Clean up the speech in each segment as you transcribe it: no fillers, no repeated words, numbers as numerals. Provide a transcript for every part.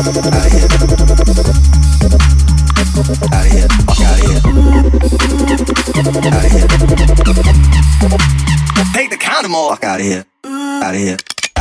Take the condom off. Fuck out of here. Out of here.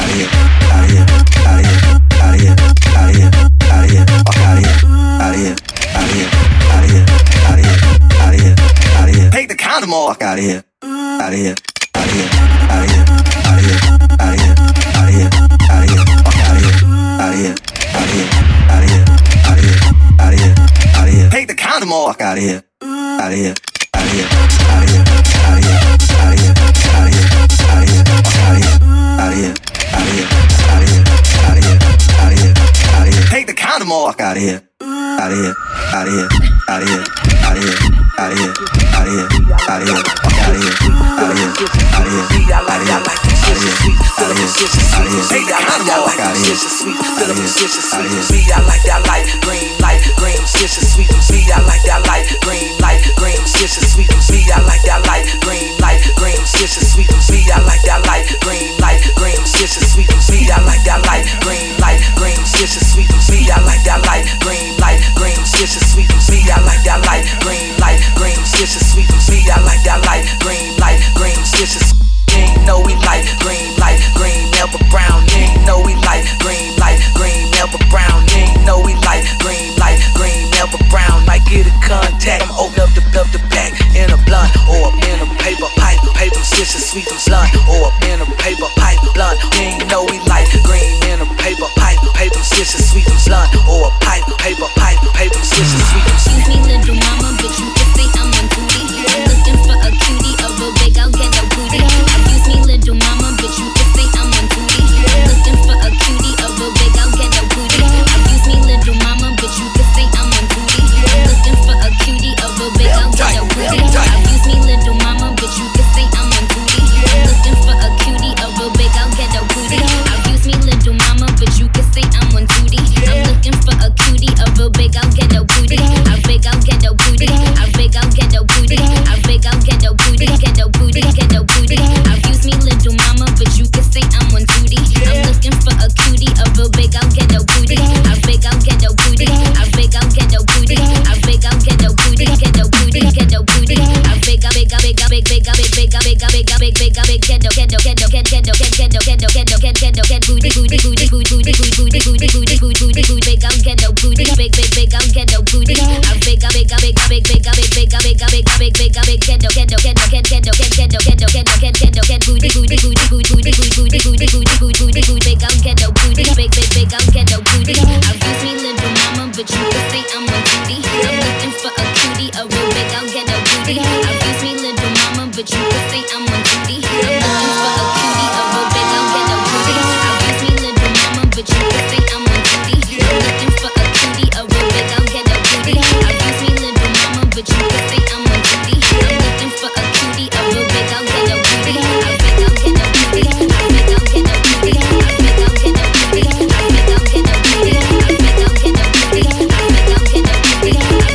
Take the condom off. Fuck out of here. Out of here. Out of here. Out of here. Out of here. Out of here. Out of here. Out of here. Fuck out of here. Out of here. Out of here. Out of here. Out of here. Out of here. Out of here. Take the condom off. Fuck out of here. Out of here. Out of here. Out of here. Out of here. Out of here. Out of here. Out of here. Fuck out of here. Out of here. Out of here. Out of here. Out of here. Out of here. Out of here. Take the condom off. Fuck out of here. Out of here. Out of here. Out of here. Out of here. Out of here. Out of here. Out of here. Fuck out of here. Out of here. Out of here. Out of here. Out of here. Out of here. Out of here. Take the condom off. Fuck out of here. Out of here. Out of here. I like that light, green light, green sister sweet. I like that light, green light, green sister sweet. I like that light, green light, green sister sweet. I like that light, green light, green sister sweet. I like that light, green light, green sister sweet. I like that light, green light, green sister sweet. I like that light, green light, green sister sweet. I like that light, green light, green sister sweet. You know we like green light, green never brown. You know we like green light, green never brown. You know we like green light, green never brown. Might get a contact, I'm open up the pack in a blunt or in a paper pipe. Paper sister sweet them blunt or in a paper pipe blunt. You know we like green in a paper pipe. Paper sister sweet them blunt or pipe paper pipe. Paper sister sweet them. Excuse me, little mama, but you can say I'm on duty. I'm looking for a cutie, a real big, I'll get no booty. Excuse me, little mama, but you can say I'm on duty. I'm looking for a cutie, a real big, I'll get no booty. Excuse me, little mama, but you can say I'm on duty. I'm looking for a cutie, a real big, I'll get no booty. Excuse me, little mama, but you can say I'm on duty. I'm looking for a cutie, a real big, I'll get no booty. Excuse me, little mama, but you can say I'm on duty. I'm looking for a cutie, a real big, I'll get no booty. I big, I'll get no booty. I big, I'll get no booty. I big, I'll get no booty. Get no booty, get no booty. Excuse me, little mama, but you can say I'm on duty. I'm looking for a cutie, a real big, I'll get no booty. I big, I'll get no booty. I big, I'll get no booty. I big, I'll get no booty. Get no booty, get no booty. I big, I big, I big, I big, big, I big, big, I big, I big, I big, big, I big, get no, get no, get no, get get no, get get no, get no, get no, get get no, get booty, booty, booty, booty, booty, booty, booty, booty, booty, booty, big, I'll get no booty, big, big, big, I'll get no booty. I big, I big, I big, I big, big, I big, big, I big, I big, I big, big, I big, get no, get no, get no, get get no, get get no, get no, get no, get get no, get booty, booty, booty, booty, booty, booty, booty, booty, booty, booty, booty, big, I'll get no booty, big, big, big, I'll get no booty. Excuse me, little mama, but you can say I'm on duty. I'm looking for a cutie, a real big, I'll get no booty. Excuse me, little mama, but you can say I'm on duty. I'm looking for a cutie, a real big, I'll get no booty. Excuse me, little mama, but you can say I'm on duty. I'm looking for a cutie, a real big, I'll get no booty. Excuse me, little mama, but you can say I'm on duty. I'm looking for a cutie, a real big, I'll get no booty. I beg, I'll get no booty. I beg, I'll get no booty. I beg, I'll get no booty. I beg, I'll get no booty. I beg, I'll get no booty. I beg, I'll get no booty. I'm looking for a cutie, a real big, I'll get no booty.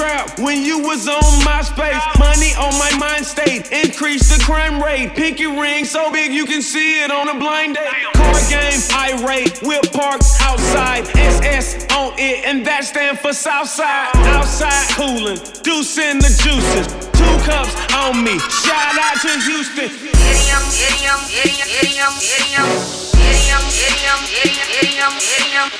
rap when you was on MySpace. Money on my mind state, increase the crime rate. Pinky ring so big you can see it on a blind date. Car game, irate, whip parked outside. SS on it, and that stand for Southside. Outside coolin', deucing the juices. 2 cups on me, shout out to Houston. Idiom, idiom, idiom, idiom, idiom. Idiom, idiom, idiom, idiom, idiom.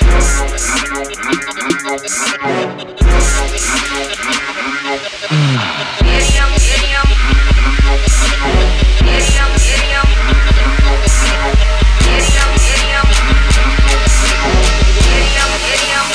Idiom, idiom. Idiom, idiom. Idiom, idiom. Idiom, idiom.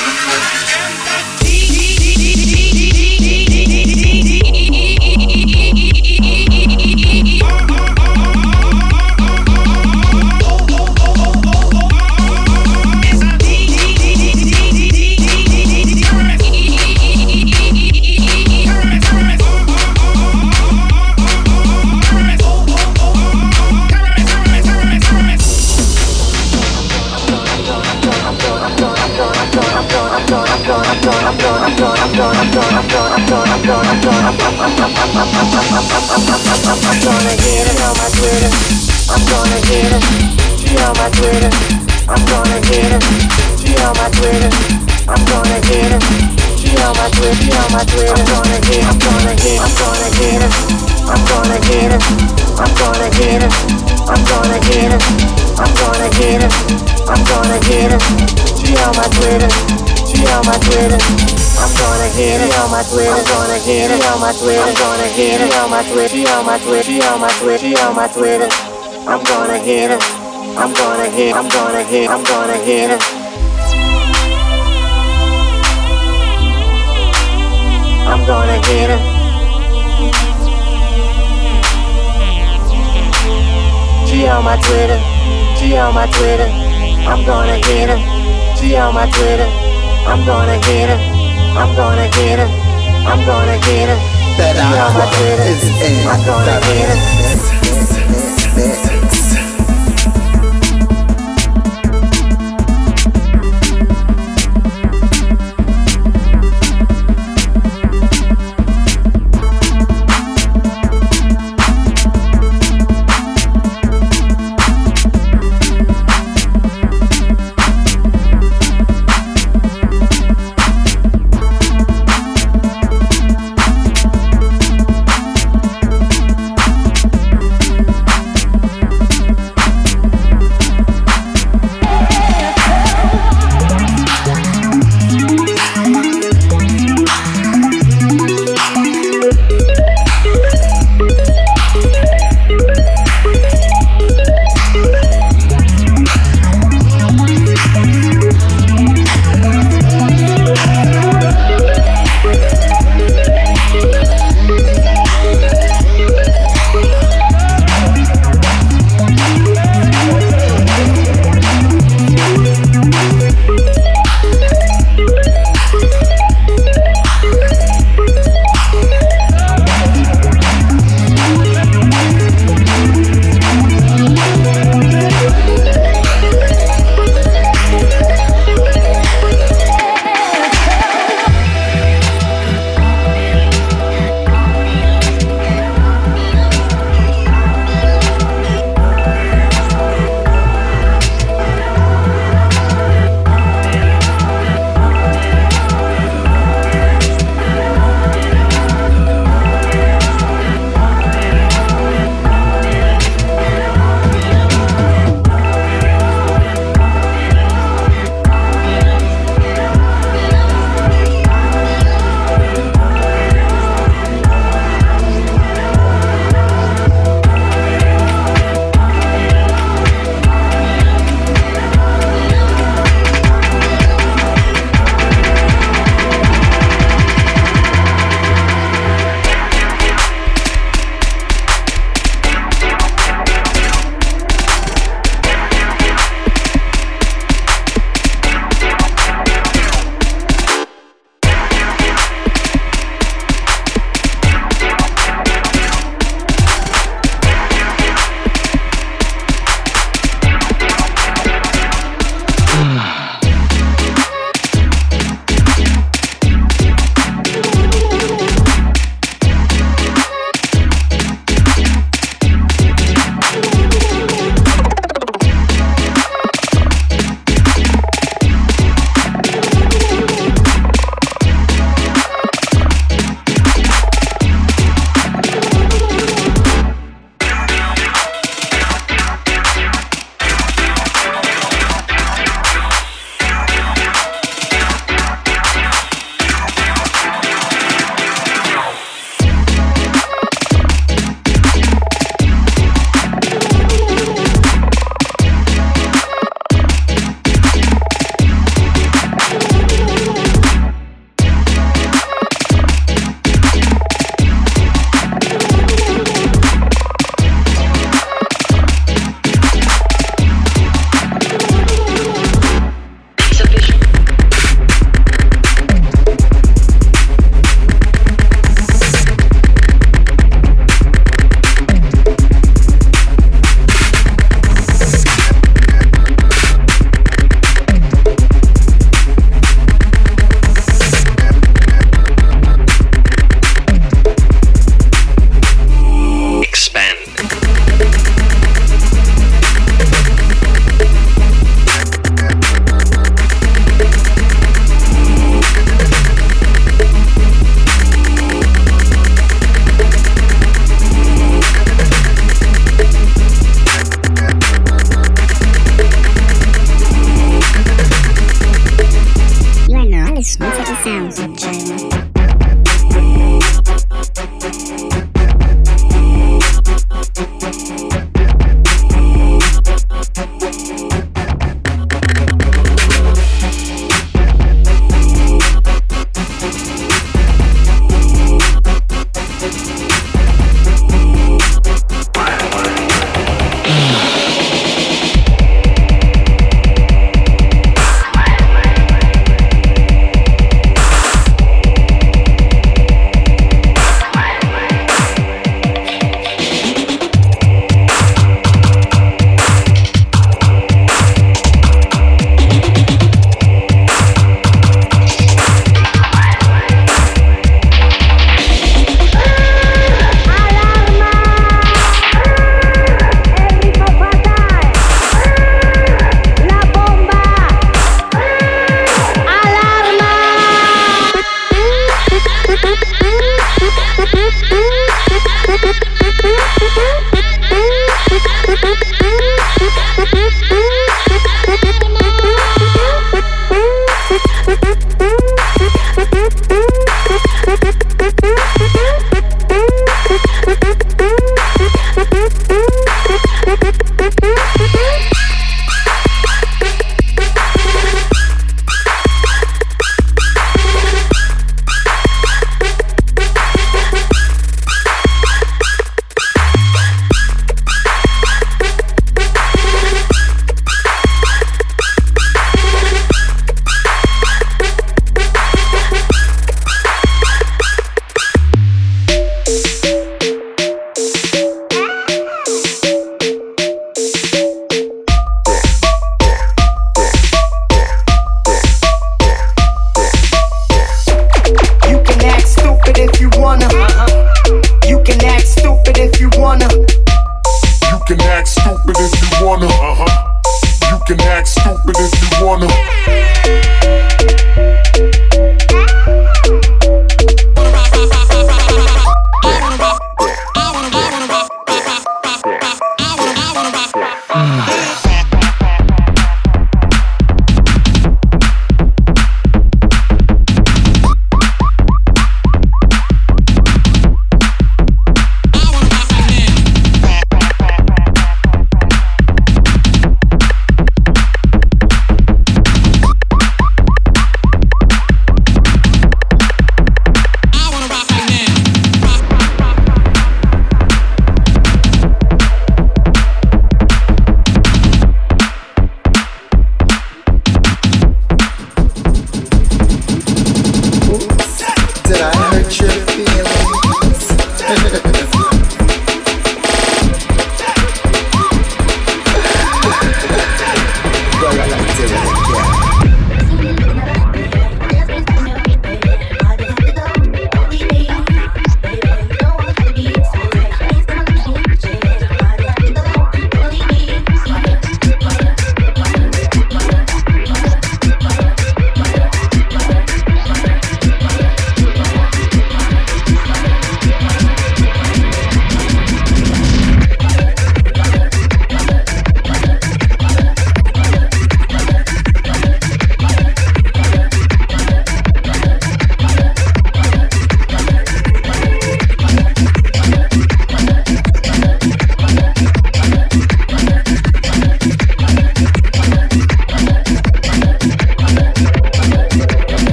I'm gonna get it on my Twitter. I'm gonna get it. She on my Twitter. I'm gonna get it. She on my Twitter. I'm gonna get it. She on my Twitter. She on my Twitter. I'm gonna get it. I'm gonna get it. I'm gonna get it. I'm gonna get it. I'm gonna get it. I'm gonna get it. I'm gonna get it. She on my Twitter. She on my Twitter. I'm gonna get it on my Twitter. I'm gonna get it on my Twitter. I'm gonna get it on my Twitter. She on my Twitter. She on my Twitter. She on my Twitter. I'm gonna get it. I'm gonna get. I'm gonna get. I'm gonna get it. I'm gonna get it. She on my Twitter. She on my Twitter. I'm gonna get it. She on my Twitter. I'm gonna get it. I'm gonna get it. I'm gonna get it. She on my Twitter. I'm gonna get it.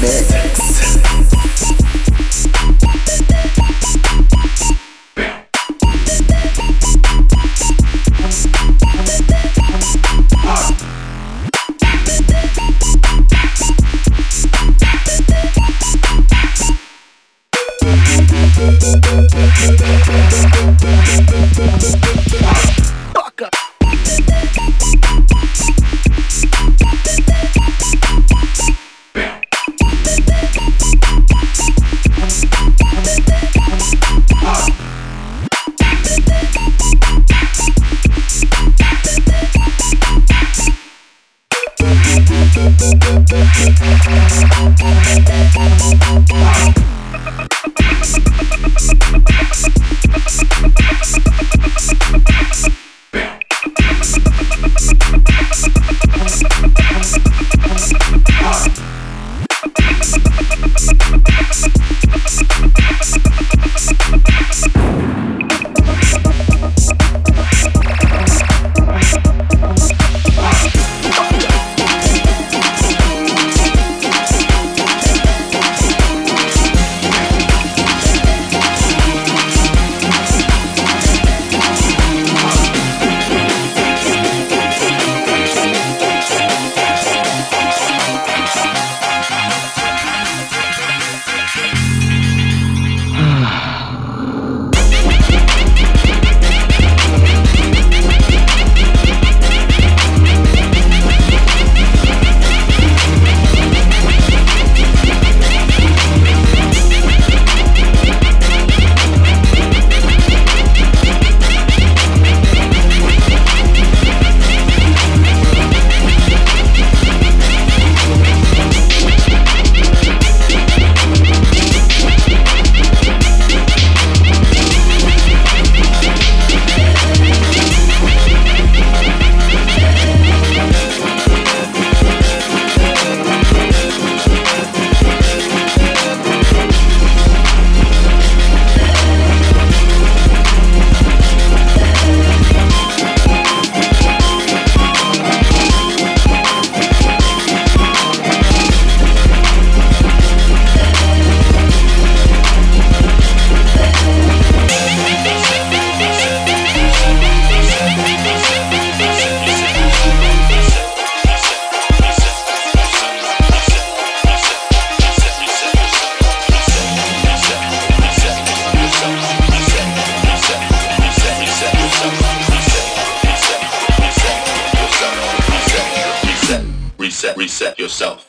Reset yourself.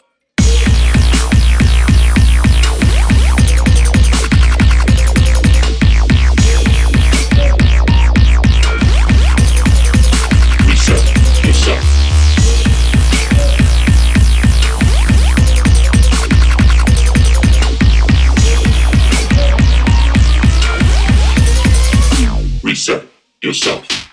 Reset yourself.